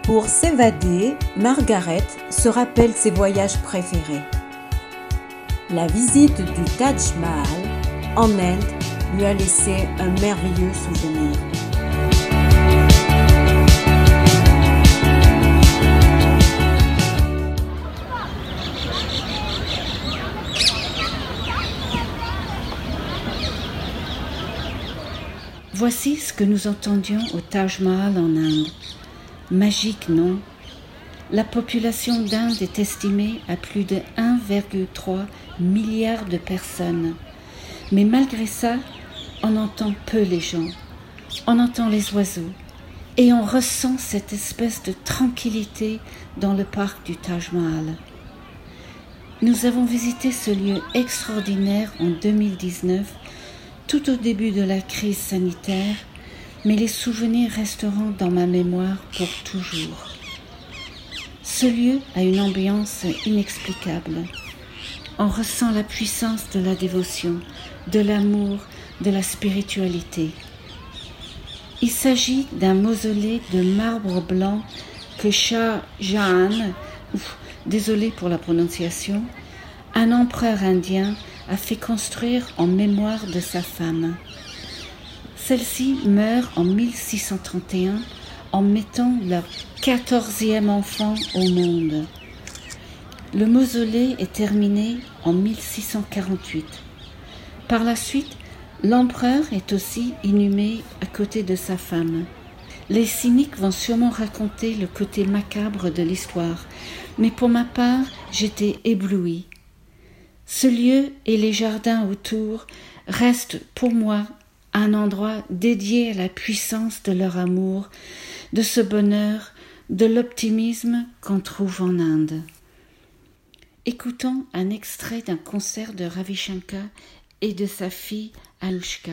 Pour s'évader, Margaret se rappelle ses voyages préférés. La visite du Taj Mahal en Inde lui a laissé un merveilleux souvenir. Voici ce que nous entendions au Taj Mahal en Inde. Magique, non? La population d'Inde est estimée à plus de 1,3 milliard de personnes. Mais malgré ça, on entend peu les gens, on entend les oiseaux et on ressent cette espèce de tranquillité dans le parc du Taj Mahal. Nous avons visité ce lieu extraordinaire en 2019, tout au début de la crise sanitaire, mais les souvenirs resteront dans ma mémoire pour toujours. Ce lieu a une ambiance inexplicable. On ressent la puissance de la dévotion, de l'amour, de la spiritualité. Il s'agit d'un mausolée de marbre blanc que Shah Jahan, désolé pour la prononciation, un empereur indien a fait construire en mémoire de sa femme. Celle-ci meurt en 1631 en mettant leur 14e enfant au monde. Le mausolée est terminé en 1648. Par la suite, l'empereur est aussi inhumé à côté de sa femme. Les cyniques vont sûrement raconter le côté macabre de l'histoire, mais pour ma part, j'étais éblouie. Ce lieu et les jardins autour restent pour moi un endroit dédié à la puissance de leur amour, de ce bonheur, de l'optimisme qu'on trouve en Inde. Écoutons un extrait d'un concert de Ravi Shankar et de sa fille Anushka.